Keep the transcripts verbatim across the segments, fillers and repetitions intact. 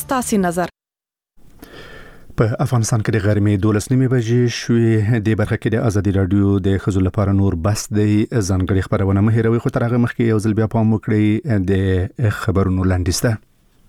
ستاسو نظر. په افغانستان کې د غرمې دولس نیمې بجې شوې. د برخه کې د ازادي رادیو د ښځو لپاره نور بس د ځانګړي خبرونه مه هېروئ، خو تر هغه مخکې یو ځل بیا پام وکړئ د خبرونو لنډیز ته.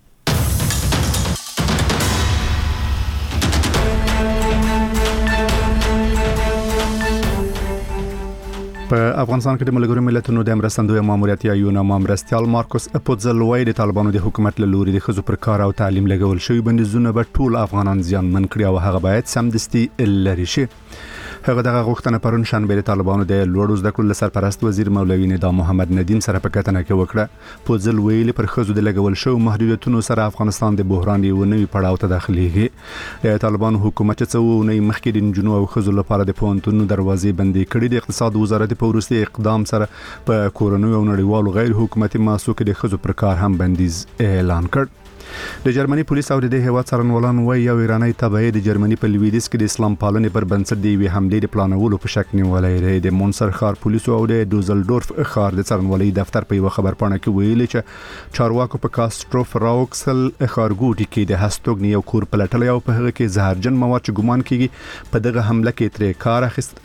په افغانستان کې د ملګرو ملتونو د مرستندوی ماموریت یا یونا مامرستیال مارکوس اپوتزلوی د طالبانو د حکومت له لوري د ښځو پر کار او تعلیم لګول شوی بندیزونه به ټول افغانان زیانمن کړي او هغه باید سمدستي لرې شي. هغه دغه غوښتنه پرون شنبه د طالبانو د لوړو زده کړو سرپرست وزیر مولوي ندا محمد ندیم سره په کتنه کې وکړه. پوزل ویلي پر ښځو د لګول شو محدودیتونو سره افغانستان د بحران یو نوی پړاو ته داخليږي. د طالبانو حکومت څو نه مخکې د جنونو او ښځو لپاره د پونتونو دروازې بندې کړې. د اقتصاد وزارت په وروستي اقدام سره په کورونو او نړیوالو غیر حکومتي مؤسسو کې د ښځو پر کار هم بندیز اعلان کړ. د جرمني پولیس او د هیواد څارنوالان وایي یو ایرانی تبعی د جرمني په لویدیځ کې د اسلام پالنې پر بنسټ د یوې حملې د پلانولو په شک نیولای دی. د مونسر ښار پولیسو او د دوزلډورف ښار د څارنوالۍ دفتر په یو خبرپاڼه کې ویلي چې چارواکو په کاستروف راوکسل ښارګوټي کې د هستوګنی یو کور پلټلی او په هغه کې زهرجن مواد چې ګمان کیږي په دغه حمله کې ترې کار اخیست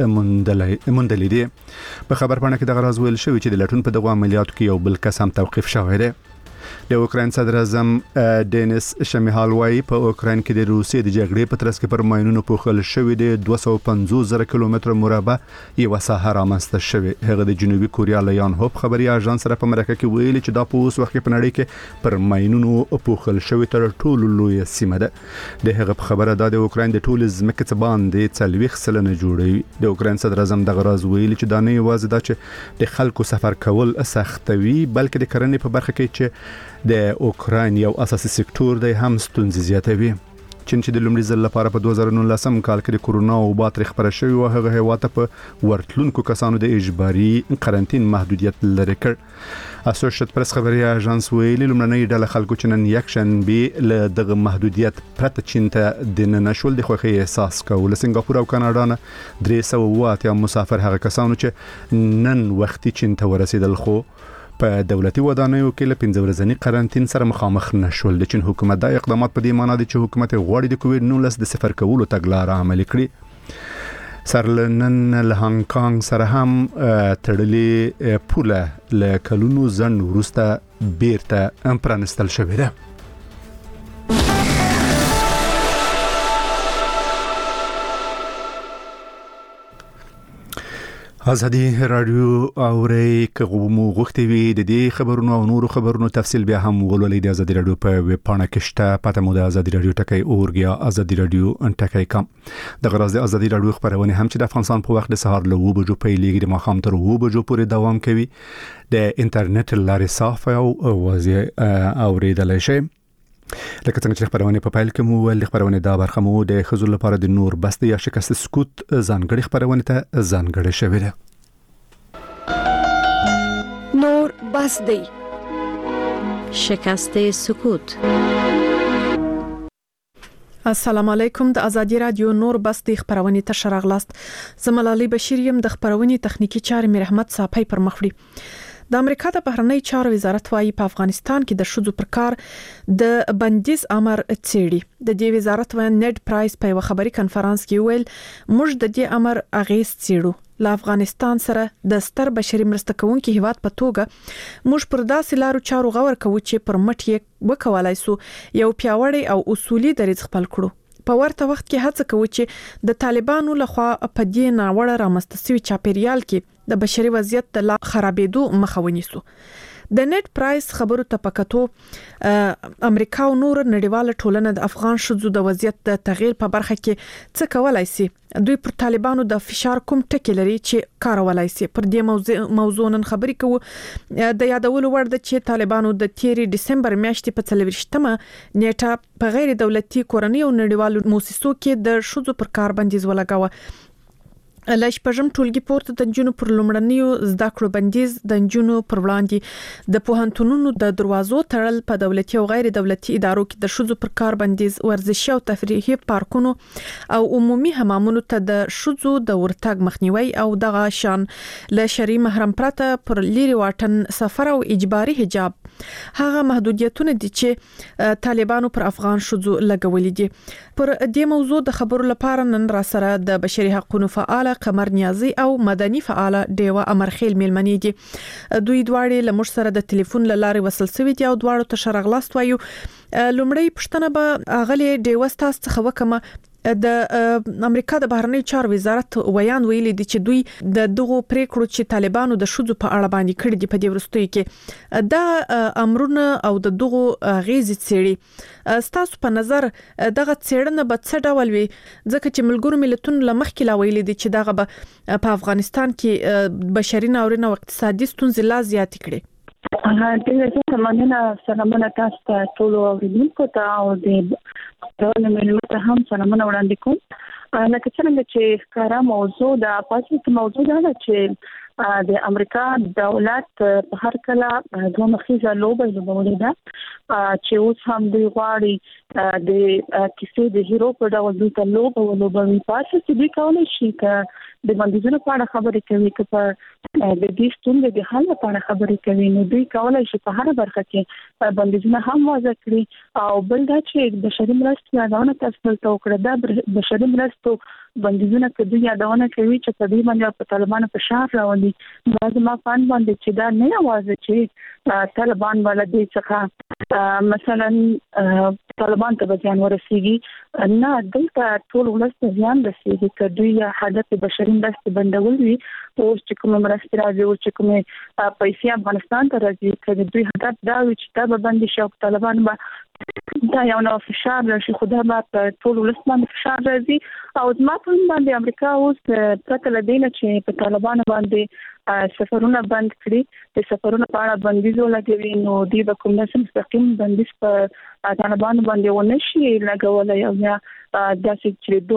موندلې دي. په خبرپاڼه کې دغه راز ویل شوی چې د لټون په دغه عملیاتو کې یو بل کس هم توقیف شوی دی. د اوکراین صدر اعظم دینیس شمیهال وایي په اوکراین کې د روسیې د جګړې په ترڅ کې پر ماینونو پوښل شوی د دوه سوه پنځوس زره کیلومتر مربع یو ساحه رامنځته شوی. هغه د جنوبي کوریا له یان هوپ خبري اژانس سره په مرکه کې ویلي چې دا په اوس وخت کې په نړۍ کې پر ماینونو پوښل شوی تر ټولو لوی سیمه ده. د هغه په خبره د اوکراین د ټول ځمکې څخه باندې څلوېښت سلنه جوړوي. د اوکراین صدر اعظم دغه راز ویلي چې دا نه یوازې دا چې د خلکو سفر کول سختوي بلکې د کرنې په برخه کې چې د اوکراین یو اساسي سکتور دی هم ستونزې زیاتوي. چین چې د لومړي ځل لپاره په دوه زره نولسم کال کې د کورونا وبا تر خبره شوی او هغه هیواد ته په ورتلونکو کسانو د اجباري قرنطین محدودیت لري کړ. اسوسییټ پریس خبري اژانس ویلي لومړنۍ ډله خلکو چې نن یک شنبه له دغه محدودیت پرته چین ته د نشول د خوښۍ احساس کول. سنگاپور او کاناډا نه درې سوه اووه اتیا مسافر هغه کسانو چې نن وختي چین ته ورسېدل خو په دولتي ودانیو کې له پنځه ورځني قرنطین سره مخامخ نشول. د چین حکومت دا اقدامات په دې معنی دي چې حکومت غواړي د کووډ نولس د صفر کولو تګلارې عملي کړي. سرلنن له هانګ کانګ سره هم تړلې پوله له کلونو ځنډ وروسته بیرته پرانستل شوې ده. ازادي رادیو اوري کومو غوښتي وي د دې خبرونو او نورو خبرونو تفصیل بیا هم ولولئ د ازادي رادیو په ویب پاڼه کې شته. پته مو د ازادي رادیو ټکی اورګ یا ازادي رادیو ټکی کام. د غرض د ازادي رادیو خبرونه هم چې د افغانستان په وخت د سهار له اووه بجو پیلېږي د ماښام تر اووه بجو پورې دوام کوي. د انټرنیټ لارې صاف او واضح اوریدلای شئ. لکه څنګه چې خبرونه په پایل کې مو ول خبرونه دا برخه مو د خزو لپاره د نور بس یا شکست سکوت ځانګړي خبرونه ته ځانګړي شوی دی. نور بس دی شکست سکوت. السلام علیکم. د ازادي رادیو نور بس د خبرونه ته شراغلاست. زملالي بشیر يم د خبرونه تخنیکی چارې مې رحمت صافي پر مخړي. د امریکا د بهرنی چارو وزارت وايي په افغانستان کې د شذو پر کار د بندیز امر څېړي. د دې وزارت و نیډ پرایس په یو خبري کانفرنس کې ویل موږ د دې امر اغیز څېړو. له افغانستان سره د ستر بشري مرسته کوونکي هیواد په توګه موږ پر داسې لارو چارو غور کوو چې پر مټ یې وکولای سو یو پیاوړی او اصولي دریځ خپل کړو. په ورته وخت کې هڅه کوي چې د طالبانو لخوا په دې ناوړه رامنځته شوي چاپیریال کې د بشري وضعیت د خرابېدو مخه ونیسو. د نیټ پرایس خبرو ته پکاتو امریکا او نور نړیواله ټولنه د افغان شذو د وضعیت د تغییر په برخه کې څه کولای شي. دوی پر طالبانو د فشار کوم ټکی لري چې کارولای شي. پر دې موضوع موضوع نن خبرې کوو. د یادولو وړ ده چې طالبانو د تیری دسمبر میاشتې په څلوېښتمه نیټه په غیر دولتي کورنۍ او نړیوالو مؤسسو کې د شذو پر کار بندیز ولګاوه. لښ پژم ټولګي پورته د جنونو پر لومړنیو زده کړو بندیز د جنونو پر وړاندې د پوهنتونونو د دروازو تړل په دولتي او غیر دولتي ادارو کې د شذو پر کار بندیز ورزشي او تفریحي پارکونو او عمومي حمامونو ته د شذو د ورتګ مخنیوي او دغه شان له شرعي محرم پرته پر لیري واټن سفر او اجباري حجاب هغه محدودیتونه دي چې طالبانو پر افغان شذو لګولې دي. پر دې موضوع د خبرو لپاره نن را سره د بشري حقوقو فعال قمر نیازي او مدني فعال ډیوه امرخیل میلمنې دي. دوی دواړه لمر سره د ټلیفون لارې وصل سوي دي او دواړو ته شرغلاست وایو. لومړی پښتنه به اغلی ډیوه ستاسو څخه وکمه د امریکا د بهرنی چارو وزارت ویان ویلي دي چې دوی د دغه پریکړو چې طالبانو د شذو په اړه باندې کړی دي په دې ورستوي کې دا امرونه او د دغه غیزي څېړي ستاسو په نظر دغه څېړنه به څه ډول وي ځکه چې ملګرو ملتونو لمخکې لا ویلي دي چې دغه به په افغانستان کې بشري ناورین او اقتصادي ستونزې لا زیات کړي. ها دغه څه مننه سلامونه تاسو ته ټول اوریدونکو ته او د ټول ملي ته هم سلامونه وړاندې کوم. لکه څنګه چې ښکارا موضوع د پاتې موضوع ده چې د امریکا دولت په هر کله دوه مخیزه لوبه لوبولې ده چې اوس هم دوی غواړي د کیسې د هیرو په ډول دوی ته لوبه ولوبوي. پاتې چې دوی کولای شي چې د بندیزونو په اړه خبرې کوي که په د دې ستونزې د حل لپاره خبرې کوي نو دوی کولای شي په هر برخه کې بندیزونه هم وضع کړي. او بل دا چې بشري مرستې یادونه تاسو ته وکړه دا بشري مرستو بندیزونه کې دوی یادونه کوي چې په دې باندې په طالبانو په شار راولي. بعض ما پان باندې چې دا نه یوازې چې طالبان ولدي څخه مثلا طالبان ته ځان ورسیږي نه دلته ټول ولست ځان رسیږي چې دوی هدف بشري مرستې بندول وي او چې کوم مرستې راځي او چې کوم پیسې افغانستان ته راځي چې دوی هدف دا وي چې دا به بندي شي او طالبان به دا یو نو فشار راشي خو دا به ټول ولست باندې فشار راځي. او زما په باندې امریکا اوس پرته لدینه چې په طالبانو باندې سفرونه بند کړي د سفرونه په اړه بندیز ولګوي نو دی به کوم څه مستقیم بندیز په طالبانو باندې ونشي لګولای او یا داسې چې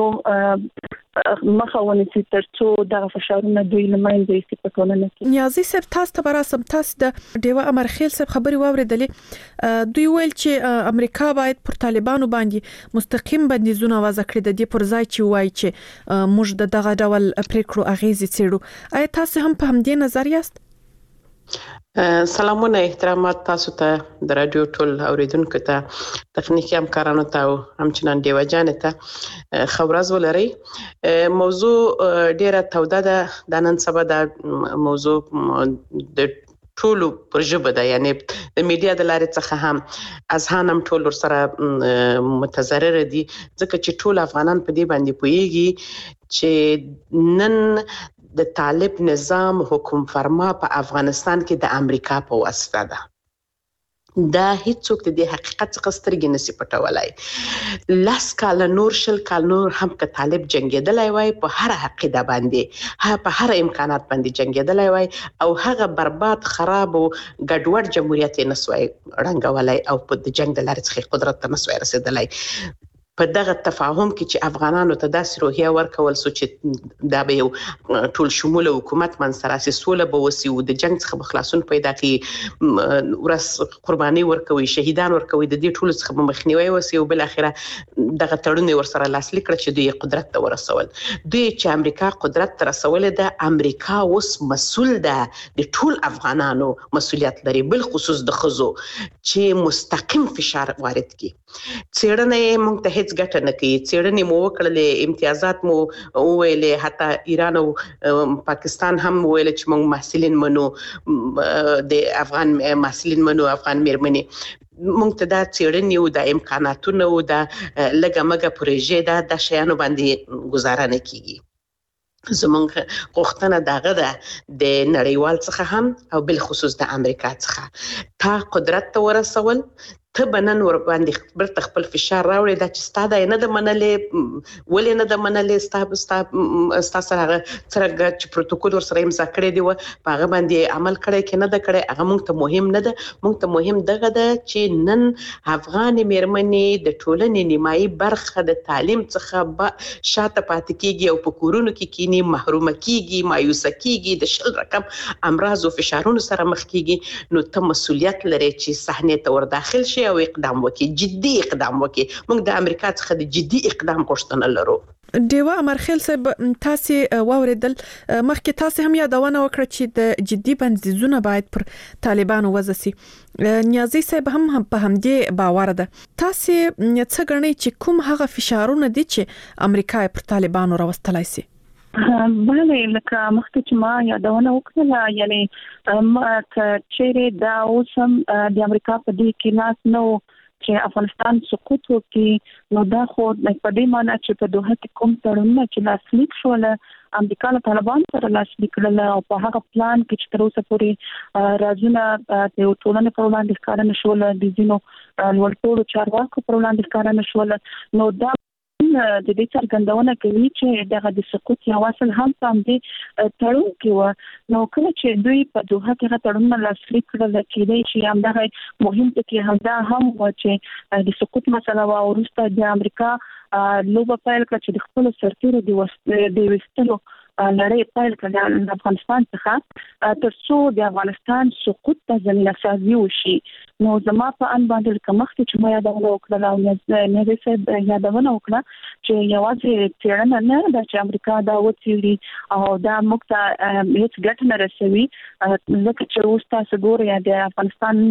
دوه مخاونه چې ترڅو د فشارونو دوی لمنځه استفاده نه کوي. نیازي صاحب تاسو ته براسم تاسو د ډیوه امرخیل صاحب خبري واوریدلې دوی ویل چې امریکا باید پر طالبانو باندې مستقیم بندیزونه وضع کړي د دې پر ځای چې وایي چې موږ دغه ډول پریکړو اغیزې څېړو. آیا تاسو هم په همدې نظر یاست؟ سلامونه احترامات تاسو ته د رادیو ټول اوریدونکو ته تخنیکی همکارانو ته او همچنان دیو جان ته خبرز ولري. موضوع ډیره توده ده د نن سبا د موضوع د ټولو پر ژبه ده یعنی د میډیا د لارې څخه هم اذهان هم ټول سره متضرر دي ځکه چې ټول افغانان په دې باندې پوهیږي چې نن د طالب نظام حکم فرما په افغانستان کې د امریکا په واسطه ده. دا هیڅوک د دې حقیقت څخه سترګې نشي پټولای. لاس کال نور شل کال نور هم که طالب جنگیدلای وای په هر عقیده باندې ها په هر امکانات باندې جنگیدلای وای او هغه برباد خراب او ګډوډ جمهوریت نسوي رنګولای او په جنگ د لارې څخه قدرت ته نسوي رسیدلای. په دغه تفاهم کې چې افغانانو ته داسې روحیه ورکول سو چې دا به یو ټول شموله حکومت منځراسي سوله به وسی او د جنگ څخه خلاصون پیدا کړي ورس قرباني ورکوي شهیدان ورکوي د دې ټول څخه مخنیوي وسی او بل اخره دغه تړون ورسره لاسلیک کړ چې دوی قدرت ته ورسول. دوی چې امریکا قدرت ته رسول ده امریکا اوس مسؤل ده د ټول افغانانو مسؤلیت لري بل خصوص د خزو چې مستقیم فشار وارد کړي. څېړنه موږ ته هیڅ ګټه نه کوي. څېړنې مو وکړلې امتیازات مو وویلې حتی ایران او پاکستان هم ویل چې موږ محصلین منو د افغان محصلین منو افغان میرمنې موږ ته دا څېړنې او د امکاناتونو او د لګه مګه پروژې دا د شیانو باندې گزاره نه کیږي. زمونږ غوښتنه دغه ده د نړیوال څخه هم او بل خصوص د امریکا څخه تا قدرت ته ورسول ته بنن ور باندې برته خپل فشار راوړي دا چې ستاده نه د منلې ولې نه د منلې ستا ستا ستا سره سره چې پروتوکول ور سره امضا کړی دی و هغه باندې عمل کړی کې نه د کړی هغه موږ ته مهم نه ده موږ ته مهم دغه ده چې نن افغان میرمنې د ټولنې نیمایي برخه د تعلیم څخه شاته پاتې کیږي او په کورونو کې کینی محروم کیږي مایوسه کیږي د شل رقم امراض او فشارونو سره مخ کیږي نو ته مسؤلیت لري چې صحنه ته ور داخل شي او اقدام وکړي جدي اقدام وکړي موږ د امریکا څخه د جدي اقدام غوښتنه لرو. دیوا امرخیل صاحب تاسو واوریدل مخکې تاسو هم یادونه وکړه چې د جدي بندیزونه باید پر طالبانو وضع شي. نیازي صاحب هم په همدې باور ده. تاسو څه غنئ چې کوم هغه فشارونه دي چې امریکا پر طالبانو راوستلای شي؟ بله لکه مخکې چې ما یادونه وکړه یعنی چې دا اوسم د امریکا په دې کې لاس نو چې افغانستان سقوط وکړي نو دا خو په دې معنی چې په دوحه کې کوم تړونونه چې لاسلیک شول امریکا له طالبان سره لاسلیک کړل او په هغه پلان کې چې تر اوسه پورې راځونه د ټولنې په وړاندې ښکار نه شول د ځینو لوړپوړو چارواکو په وړاندې ښکار نه شول نو دا د دې څرګندونه کوي چې دغه د سقوط یو اصل هم سم دي تړون کې و نو کله چې دوی په دوحه کې تړون لاسلیک کړل کېدای شي هم دغه مهم ټکی هم دا هم و چې د سقوط مسله او وروسته د امریکا لوبه پیل کړ چې د خپل سرتیرو د وستلو لړۍ پیل کړه د افغانستان څخه تر څو د افغانستان سقوط ته زمينه سازي وشي نو زما په ان باندې کومخت چې ما یادونه وکړه او نه نه صاحب یادونه وکړه چې یوازې تیرنه نه د امریکا دا وڅېړي او دا مکته هیڅ ګټه نه رسوي ځکه چې اوس تاسو ګورئ د افغانستان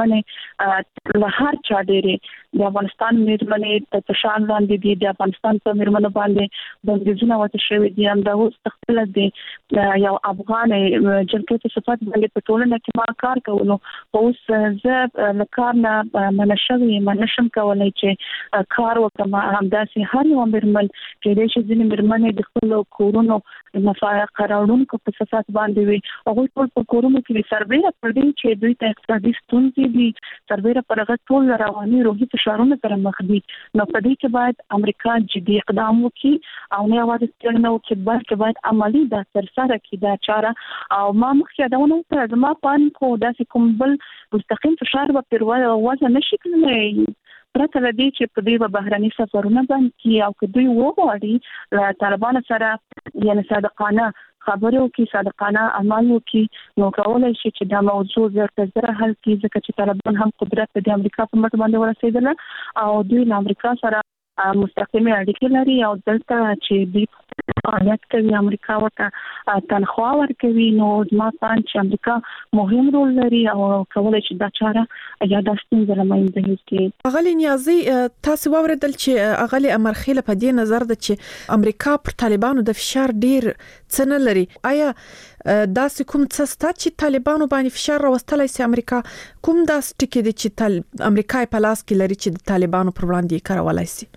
میرمنې له هر چا ډېرې د افغانستان میرمنې په شان باندې دي د افغانستان په میرمنو باندې بندیزونه وته شوی دي هم دا اوس خپل دی یو افغان جنګي په صفات باندې په ټولنه کې ما کار کولو اوس زه لکارنا منشوي منشم کولای چې کار وکم همداسې هر یو مرمن چې د شي ځینې مرمنې د خپل کورونو مفاهیم قراردونکو په صفات باندې وي او ټول په کورونو کې سربېره پر دې چې دوی ته اقتصادي ستونزې دي سربېره پر هغه ټول رواني روحي فشارونه سره مخ دي نو په دې کې باید امریکا جدي اقدام وکړي او نه یوازې ستړنه وکړي بلکې باید عملی دا سرسره کی دا چاره او ما مخکې دا ونه تر زما پان کو داسې کوم بل مستقیم فشار به پر وځه نشي کولای پرته لدی چې په دې بهرني سفرونه باندې او که دوی وغواړي له طالبان سره یعنی صادقانه خبرو کې صادقانه عمل وکړي نو کولای شي چې دا موضوع زر زر حل کړي ځکه چې طالبان هم قدرت د امریکا په مټ باندې ورسېدل او دوی له امریکا سره مستقیمه اړیکې لري او دلته چې د فعالیت کوي امریکا ورته تنخوا ورکوي نو زما پان چې امریکا مهم رول لري او کولای شي دا چاره یا د ستونزې لمنځه یوسي. اغلی نیازي تاسو واوریدل چې اغلی امرخیله په دې نظر ده چې امریکا پر طالبانو د فشار ډیر څه نه لري آیا داسې کوم څه ستا چې طالبانو باندې فشار راوستلای سي امریکا کوم داس ټکی دي چې امریکا په لاس کې لري چې د طالبانو پر وړاندې کارولای سي؟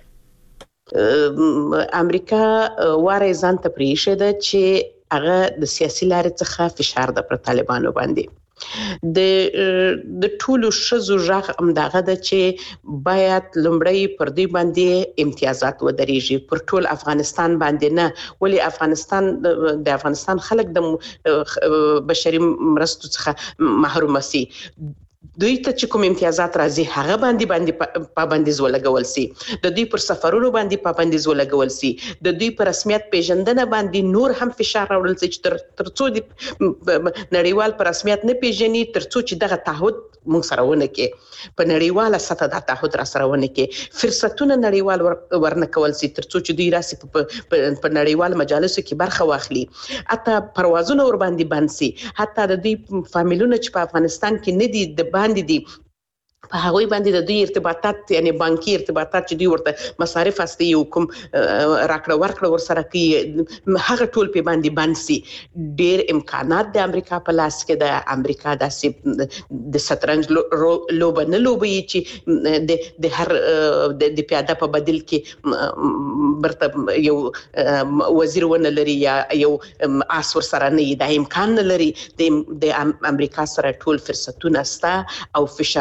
امریکا واره ځان ته پریښه ده چې هغه د سیاسي لارې څخه فشار ده پر طالبانو باندې د د ټولو شزو ژغ امداغه ده چې باید لمړی پر دې باندې امتیازات ودرېږي پر ټول افغانستان باندې نه ولی افغانستان د افغانستان خلک د بشري مرستو څخه محروم سي دوی ته چې کوم امتیازات راځي هغه باندې باندې پابندیز ولګول سي د دوی پر سفرونو باندې پابندیز ولګول سي د دوی پر رسمیت پیژندنه باندې نور هم فشار راوړل سي چې تر ترڅو د نړیوال پر رسمیت نه پیژني ترڅو چې دغه تعهد موږ سره ونه کې په نړیواله سطح د تعهد را سره ونه کې فرصتونه نړیوال ورنه کول سي ترڅو چې دوی راسي په نړیوال مجالسو کې برخه واخلي حتی پروازونه ور باندې بند سي حتی د دوی فامیلونه چې په افغانستان کې نه دي د باندې دي په هغه باندې د دوی ارتباطات یعنی بانکي ارتباطات چې دوی ورته مصارف استي یو کوم راکړه ورکړه ور سره کوي هغه ټول په باندې بند سي ډېر امکانات د امریکا په لاس کې د امریکا د د شطرنج لوبه نه لوبي چې د د هر د پیاده په بدل کې برته یو وزیر ونه لري یا یو اس ور سره نه د امکان نه لري د امریکا سره ټول فرصتونه ستا او فشارونه راوړي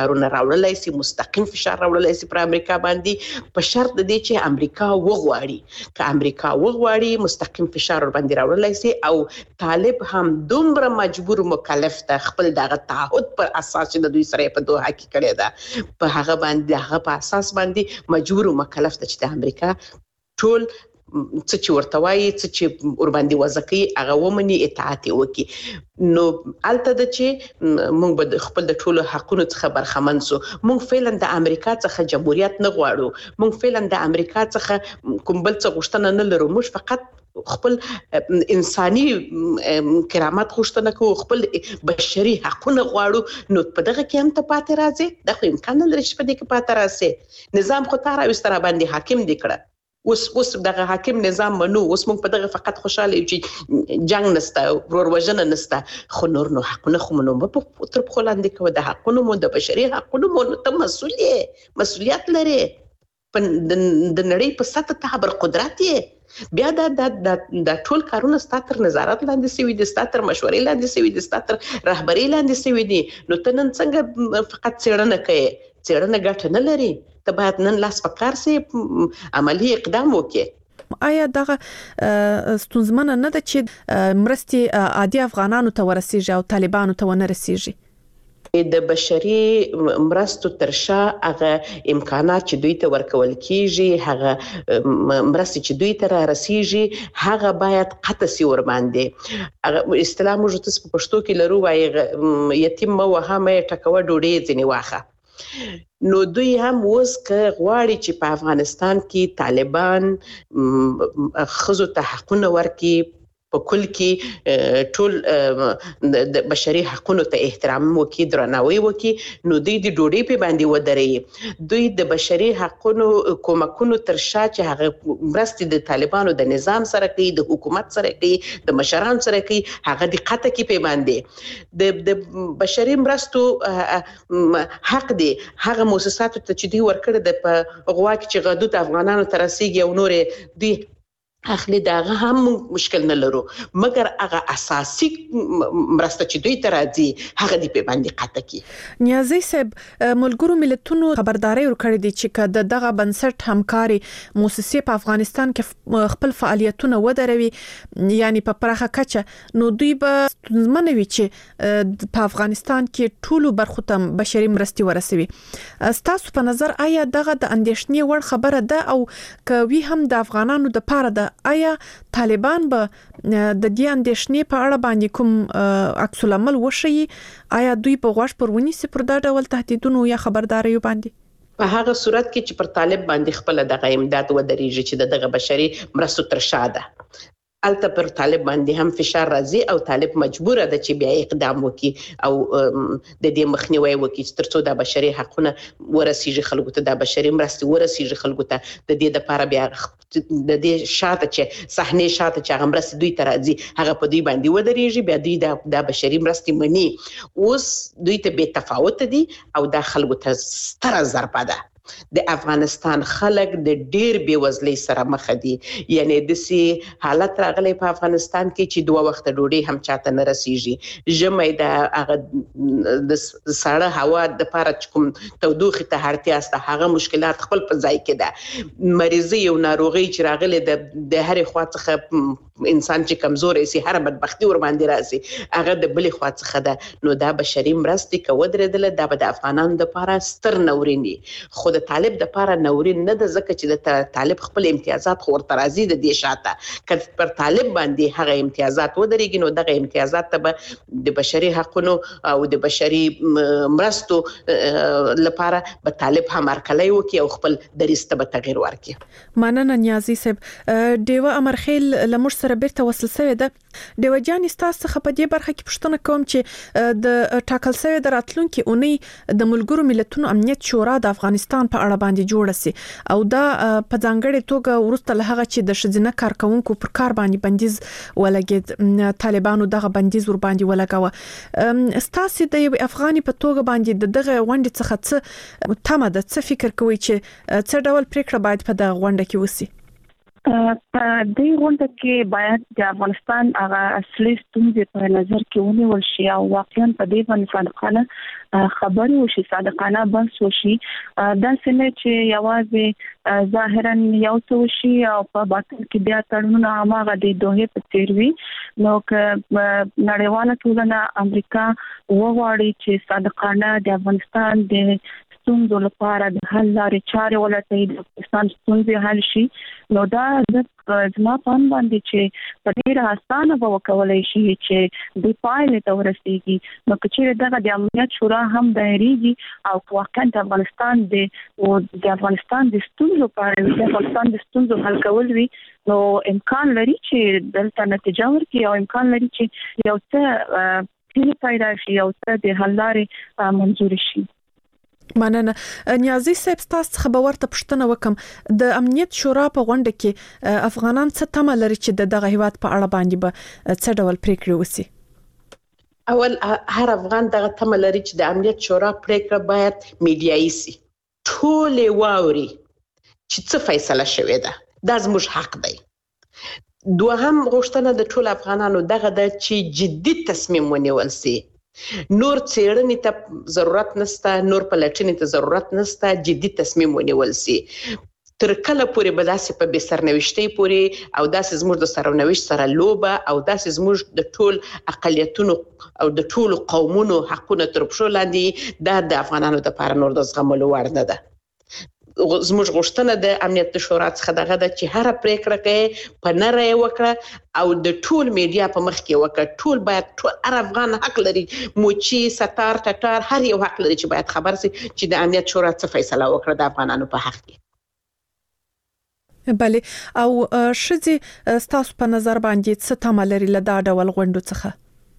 راوړلای شي، مستقیم فشار راوړلای شي پر امریکا باندې، په شرط د دې چې امریکا وغواړي. که امریکا وغواړي مستقیم فشار ور باندې راوړلای شي او طالب هم دومره مجبور مکلف ده خپل دغه تعهد پر اساس چې د دوی سره په دوه کې کړی ده، په هغه باندې هغه په اساس باندې مجبور مکلف ده چې د امریکا ټول څه چې ورته وایي، څه چې ور باندې وضع کوي هغه ومني، اطاعت وکړي. نو الته د چې موږ به خپل د ټولو حقونو څخه برخمن سو. موږ فعلا د امریکا څخه جمهوریت نه غواړو، موږ فعلا د امریکا څخه کوم بل څه غوښتنه نه لرو، موږ فقط خپل انساني کرامت غوښتنه کوو، خپل بشري حقونه غواړو. نو په دغه کې هم ته پاتې راځي، دا خو امکان نه لري چې په دې کې پاتې راسي. نظام خو تا راوستره باندې حاکم دی کړه، اوس اوس دغه حاکم نظام منو، اوس موږ په دغه فقط خوشاله یو چې جنگ نسته، ورور وژنه نسته، خو نور نو حقونه خو نو په تر په لاندې کوي. د حقونو مو د بشري حقونو مو ته مسؤل یې، مسؤلیت لري، په د نړۍ په سطح ته خبر قدرت یې. بیا دا د د ټول کارونه ستاتر نظارت لاندې سوي دي، ستاتر مشورې لاندې سوي دي، ستاتر رهبري لاندې سوي دي. نو ته نن څنګه فقط څېړنه کوي؟ څېړنه ګټه نه لري، ته باید نن لاس په کار سي، عملی اقدام وکړي. آیا دغه ستونزمنه نه ده چې مرستې عادي افغانانو ته ورسیږي او طالبانو ته ونه رسیږي؟ د بشري مرستو ترشا هغه امکانات چې دوی ته ورکول کیږي، هغه مرستې چې دوی ته را رسیږي، هغه باید قطع سي ور باندې. اصطلاح موږ تاسو په پښتو کې لرو، وايي یتیم مو وهمه ټکوه ډوډۍ ځنی واخه. نو دوی هم اوس که غواړي چې په افغانستان کې طالبان ښځو ته حقونه ورکړي، په کل کې ټول د بشري حقونو ته احترام وکړي، درناوی وکړي، نو دوی د ډوډۍ په باندې ودرېږي. دوی د بشري حقونو کومکونو تر شا چې هغه مرستې د طالبانو د نظام سره کوي، د حکومت سره کوي، د مشرانو سره کوي، هغه د قطع کې په باندې د بشري مرستو حق دی. هغه مؤسساتو ته چې دوی ورکړي د په غوا کې چې غدود افغانانو ته رسیږي او نورې دوی اخلي، داغه هم مشکل نه لرو، مګر هغه اساسي مرسته چې دوی ته راځي هغه دی په باندې قطع کی. نیازی صاحب، ملګرو ملتونو خبرداري ورکړې دي چې دغه بنسټ همکاري مؤسسې په افغانستان کې خپل فعالیتونه ودروي، یعنی په پراخه کچه، نو دوی به ستونزمن وي چې په افغانستان کې ټولو برخو ته بشري مرستې ورسوي. ستاسو په نظر آیا دغه د اندېښنې وړ خبره ده، او کوي هم د افغانانو د پاره ده؟ آیا طالبان به د دې اندېښنې په اړه باندې کوم عکس العمل وشي؟ آیا دوی په غوږ پر ونیسي پر دا ډول تهدیدونو یا خبرداريو باندې؟ په هغه صورت کې چې پر طالب باندې خپل دغه امداد ودرېږي چې دغه بشري مرستو تر شا ده، الته پر طالب باندې هم فشار راځي او طالب مجبور ده چې بیا اقدام وکړي او د دې مخنیوي وکړي ترڅو د بشري حقوقو ورسیږي خلکو ته، د بشري مرستې ورسیږي خلکو ته. د دې لپاره بیا د دې شاته چې صحنه شاته چې هغه مرستې دوی ته راځي هغه په دوی باندې ودرېږي، بیا دوی د بشري مرستې مني. اوس دوی ته بې تفاوت دي او د خلکو ته ستره ضربه ده. د افغانستان خلک د ډیر بیوزلۍ سره مخ دي، یعنی د سي حالت راغلی په افغانستان کې چې دوه وخت ډوډۍ هم چاته نه رسیږي. ژمي د هغه د سړه هوا د لپاره کوم تودوخه ته اړتیا سته، هغه مشکلات خپل په ځای کې ده. مریضي او ناروغي چې راغلي د د هرې خوا څخه انسان چې کمزور شي، هر بدبختی ور باندې راځي، هغه د بلې خوا څخه ده. نو دا بشري مرستې کو درېدل، دا به د افغانانو لپاره ستر نورینی، خو د طالب د لپاره نورین نه ده، ځکه چې د طالب خپل امتیازات خو ورته راځي د دې شاته. که پر طالب باندې هغه امتیازات ودرېږي نو دغه امتیازات ته به د بشري حقوقو او د بشري مرستو لپاره به طالب هم هرکلی وکړي او خپل دریځ ته به تغیر ورکړي. مننه نیازی صاحب. ډیوه امرخیل لمر سره بیرته وصل شوې ده. ډیوه جان، تاسو څخه په دې برخه کې پوښتنه کوم چې د ټاکل شوی د راتلونکي اونۍ د ملګرو ملتونو امنیت شورا د افغانستان په اړه باندې جوړ سي، او دا په ځانګړي توګه ورسته له هغه چې د شذینه کارکونکو پر کار باندې بندیز ولګید، طالبانو دغه بندیز ور باندې ولګاوه. ستاسو د یو افغاني په توګه باندې دغه غونډې څخه څه تمه ده، څه فکر کوي چې څه ډول پریکړه باید په دغه غونډه کې وسی؟ په دې غونډه کې باید د افغانستان هغه اصلي ستونزې په نظر کې ونیول شي او واقعا په دې باندې صادقانه خبرې وشي، صادقانه بحث وشي. دا څنګه چې یوازې ظاهرا یو څه شي او په باطن کې بیا تړونونه هغه د دوه په څیر وي، نو که نړیواله ټولنه امریکا وغواړي چې صادقانه د افغانستان د ستونزو لپاره د حل لارې چارې ولټوي، د افغانستان ستونزې حل شي، نو دا د زما په اند باندې چې په ډېره اسانه به وکولای شي چې د پایلې ته ورسیږي. نو که چیرې دغه د امنیت شورا هم دایریږي او واقعا د افغانستان د د افغانستان د ستونزو په اړه د افغانستان د ستونزو حل کول وي، نو امکان لري چې دلته نتیجه ورکړي او امکان لري چې یو څه هیله پیدا شي، یو څه د حل لارې منظور شي. مننه. نیازي صاحب تاسو څخه به ورته پوښتنه وکم، د امنیت شورا په غونډه کې افغانان څه تمه لري چې دغه هیواد په اړه باندې به څه ډول پریکړې وسی؟ اول هر افغان دغه تمه لري چې د امنیت شورا پریکړه باید میډیایي سي، ټول واوري چې څه فیصله شوې ده، دا زموږ حق دی. دوهم غوښتنه د ټول افغانانو دغه ده چې جدي تصمیم ونیول سي، نور څېړنې ته ضرورت نشته، نور پلټنې ته ضرورت نشته، جدي تصمیم ونیول سي. تر کله پورې به داسې په بې سرنوشتۍ پورې او داسې زموږ د سرنوشت سره لوبه او داسې زموږ د ټول اقلیتونو او د ټولو قومونو حقونه تر پښو لاندې، دا د افغانانو لپاره نور د زغملو وړ نه ده. زموږ غوښتنه د امنیت شورا څخه دغه ده چې هر پریکړه کې په نره وکړه او د ټول میډیا په مخ کې وکړه. ټول باید ټول هر افغان حق لري، موچی ستار ټټار هر یو حق لري چې باید خبر سي چې د امنیت شورا څه فیصله وکړه د افغانانو په حق کې. بله، او شذې ستاسو په نظر باندې څه تمه لري له دا ډول غونډو څخه؟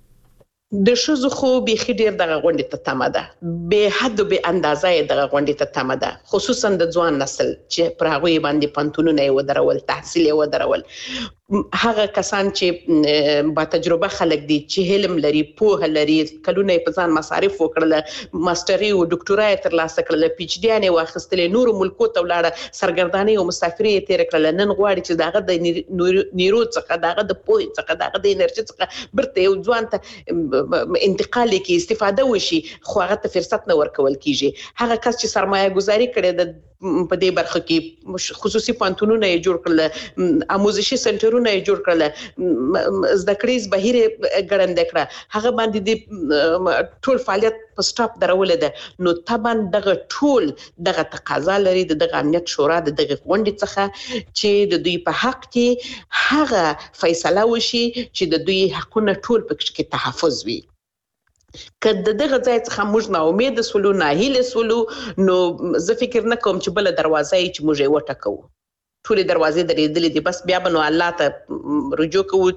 د شذو خو بیخي ډیر دغه غونډې ته تمه ده، به حد او به اندازه دغه غونډې ته تمه ده، خصوصا د ځوان نسل چې پر هغه باندې پنتونونه یې ودرول، تحصیل یې ودرول. هغه کسان چې با تجربه خلک دي چې علم لري، پوهه لري، کلونه په ځان مصارف وکړل، ماستري او ډاکټورا ترلاسه کړل، پی ایچ ډي یې واخیستل، نور ملکو ته ولاړه، سرګرداني او مسافري یې تیر کړل. نن غواړي چې دغه د نیرو څخه، دغه د پوهې څخه، دغه د انرژي څخه برته یو ځوان ته انتقال کې استفاده وشي، خو هغه ته فرصت نه ورکول کیږي. هغه کس چې سرمایه گذاري کړي د په دې برخه کې خصوصي پانتونونه یې جوړ کړل، آموزشي سنټرونه یې جوړ کړل، زده کړې بهیر ګړندې کړه، هغه باندې د ټول فعالیت په سټاپ درول ده. نو طبعا دغه ټول دغه تقاضا لري د دغه امنیت شورا د دغه غونډې څخه چې د دوی په حق کې هغه فیصله وشي چې د دوی حقونه ټول پکې کې تحفظ وي. که د دغه ځای څخه موږ نه امید سولو، نه هیله سولو، نو زه فکر نه کوم چې بل دروازه یې چې موږ یې وټکو. ټول دروازې درېدلې دي، بس بیا به نو الله ته رجوع کوو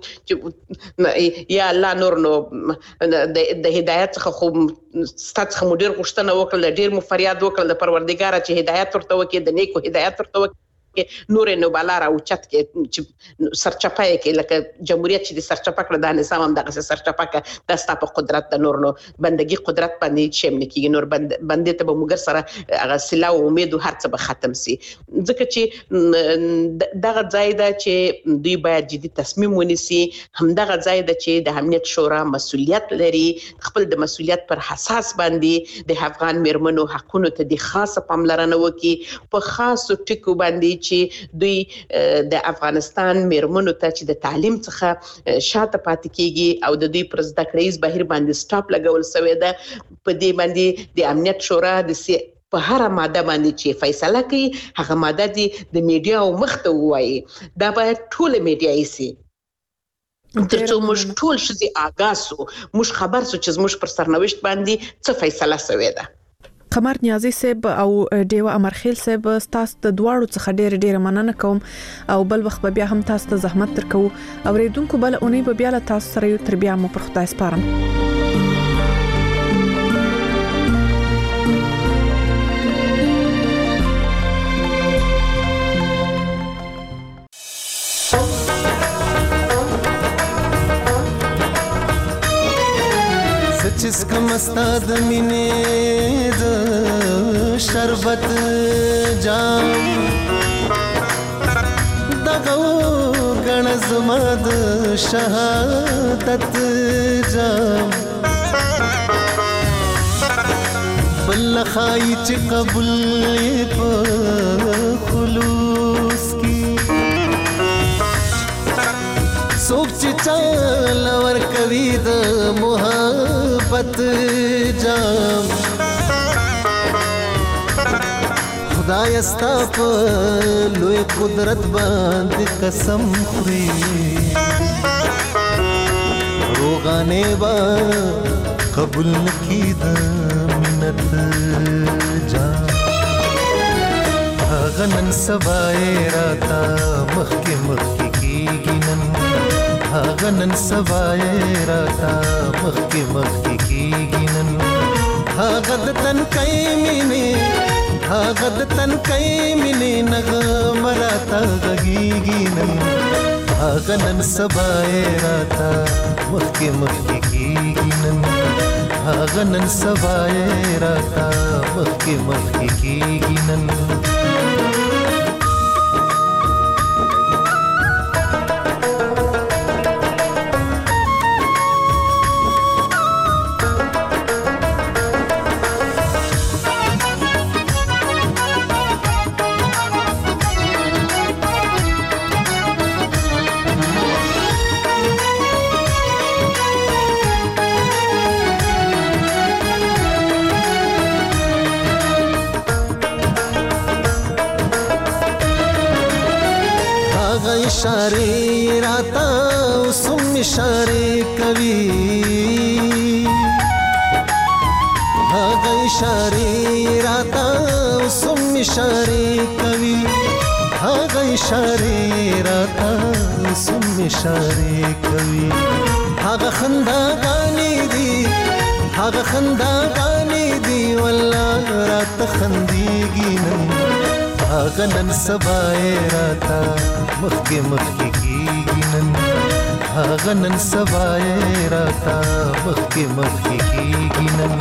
چې یا الله نور نو د هدایت څخه خو ستاسو څخه مو ډېر غوښتنه وکړه، ډېر مو فریاد وکړه د پروردګار چې هدایت ورته وکړي، د نیکو هدایت ورته وکړي، نور نو بالا را اوچت کې چې سرچپه کې لکه جمهوریت چې د سرچپه کړه د نظام هم دغه سرچپه کې د ستاسو قدرت د نور نو بندګي قدرت باندې شم نه کیږي، نور بند باندې ته به موږ سره هغه سلا او امید او هر څه به ختم سي. ځکه چې دغه ځای دا چې دوی باید جدي تصمیم ونیسي، هم دغه ځای دا چې د امنیت شورا مسؤلیت لري، خپل د مسؤلیت پر حساس باندې د افغان میرمنو حقونو ته د خاصه پاملرنه وکړي، په خاصو ټکو باندې چې دوی د افغانستان میرمنو ته چې د تعلیم څخه شاته پاتې کیږي او د دوی پر زده کړیز بهیر باندې سټاپ لګول شوی ده. په دې باندې د امنیت شورا د په هر ماده باندې چې فیصله کوي، هغه ماده دي د میډیا او مخ ته وایي، دا باید ټول میډیایي سي ترڅو موږ ټول شذي آګاه سو، موږ خبر سو چې موږ پر سرنوشت باندې څه فیصله شوې ده. قمر نیازي صاحب او ډیوه امرخیل صاحب، تاسو د دواړو څخه ډېر ډېر مننه کوم او بل وخت به بیا هم تاسو ته زحمت درکو. اوریدونکو بل اونۍ به بیا له تاسو سره یو تر بیا مو پر خدای سپارم. जिसका मस्ताद मिने द शरबत जाम दगो زما د شهادت جام بل خای چې قبول په خلوص کی څوک چې چل ور کوي د محبت جام خدای ستا په لوی قدرت باندې قسم خوري روغانه با قبول نکی د منت جام هغه نن سبای راتا مخکې مخکې کیږي نن هغه نن سبای راتا مخکې مخکې کیږي نن هغه د تن کای مینه هغه د تن کای مینه نغمه راتا غږیږي نن هغه نن سبای راتا مخکې مخکې کیږي نن هغه نن سبای راتا مخکې مخکې کیږي نن इशारे राता उसम इशारे कवि हाँ इशारे राता उसम इशारे कवि हाँ इशारे राता उसम इशारे कवि हाँ खंदा गानी दी हाँ खंदा गानी दी वल्लाह रात खंदीगी नन هغه نن سبای راتا مخکې مخکې کیږي نن هغه نن سبای راتا مخکې مخکې کیږي نن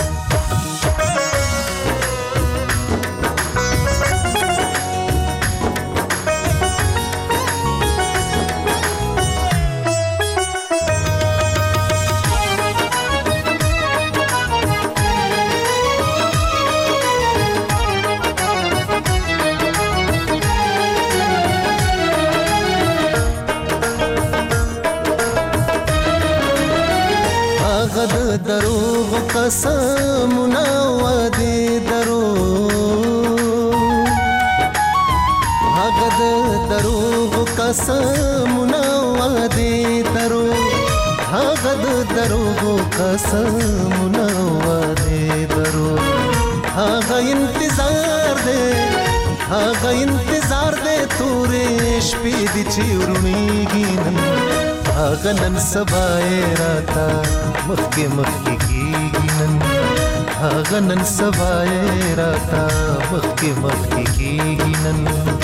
دروغ قسمنا وعده دروغ هغه دروغ قسمنا وعده دروغ هغه دروغ قسمنا وعده دروغ هغه انتظار دے هغه انتظار دے تورې شپې دي چې ورونیږي نن هغه نن سبای راتا مخکې مخکې کیږي نن هغه نن سبای راتا مخکې مخکې کیږي نن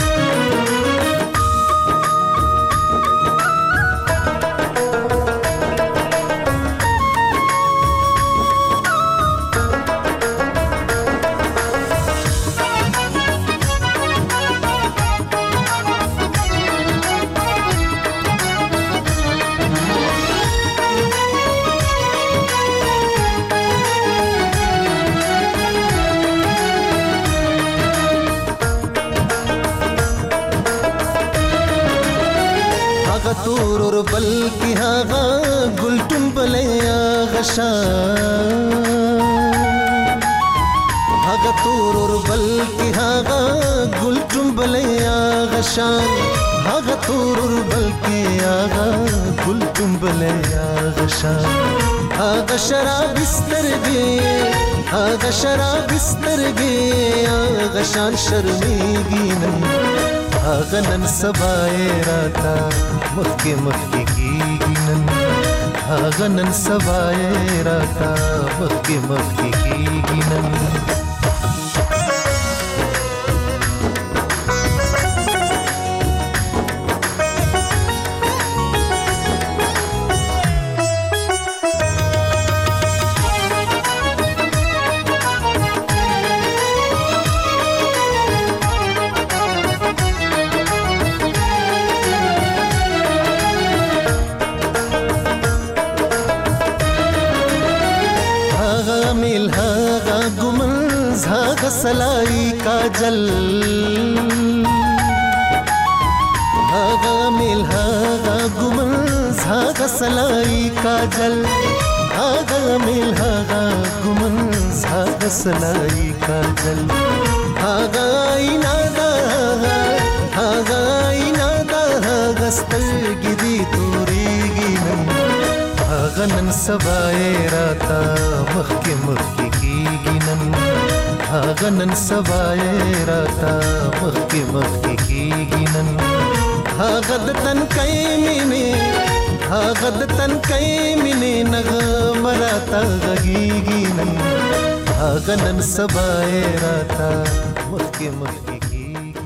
تورور بلکی هاغا گلتم بلیا غشان هاغا تورور بلکی هاغا گلتم بلیا غشان هاغا تورور بلکی هاغا گلتم بلیا غشان هاغا شراب استرگی هاغا شراب استرگی هاغا شان شرمیگی نن هغه نن سبای راتا مخکې مخکې کیږي نن هغه نن سبای راتا مخکې مخکې کیږي نن سلای کاجل هاغا میل هاغا ګمنز هاغا سلای کاجل هاغا میل هاغا ګمنز هاغا سلای کاجل هاغا اینا دا هاغا اینا دا هاغا سترګې دي تورېږي نن هاغا نن سبا یې راته مخکې مخکې کېږي نن هاغا نن سبا یې راته مخکې مخکې کېږي نن هاغا د تنکۍ مینې هاغا د تنکۍ مینې نغمه راته غږېږي نن هاغا نن سبا یې راته مخکې مخکې